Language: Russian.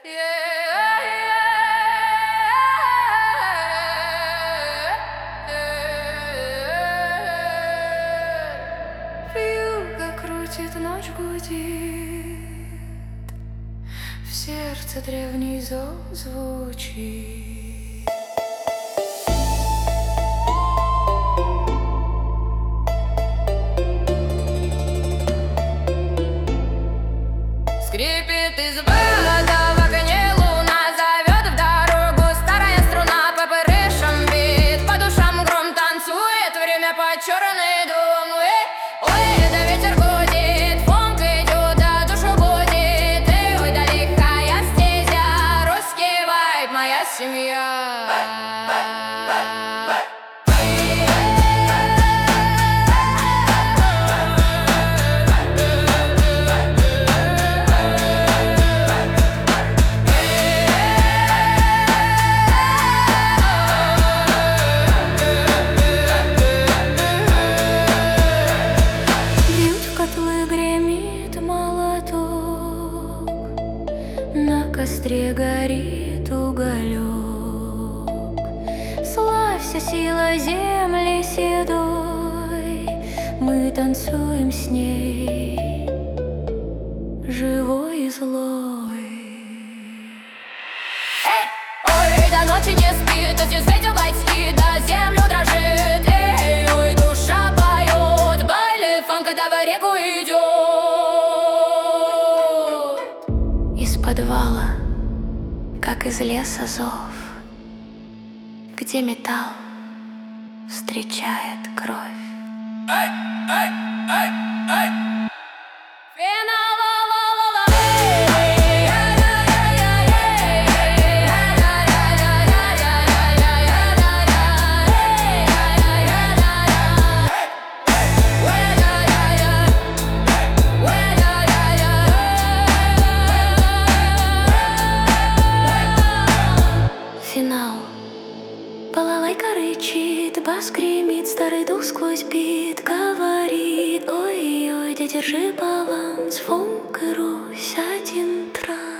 Вьюга крутит, ночь гудит, в сердце древний зов звучит. Скрипит изба, в окне луна зовет в дорогу. Старая струна по пырышам бит, по душам гром танцует, время по черный дом. Ой, да ветер гудит, фонк идет, да душу будет. Ой, да лихая стезя, русский вайб, моя семья. На костре горит уголек. Славься, сила земли седой, мы танцуем с ней, живой и злой. Ой, до ночи не спит, и светил бойцы, до землю дрожит. Ой, душа поет, байли фанк, да в реку идет. Из подвала, как из леса зов, где металл встречает кровь. Финал. Балалайка рычит, бас гремит, старый дух сквозь бит говорит: ой-ой, держи баланс, фонк и Русь, один транс.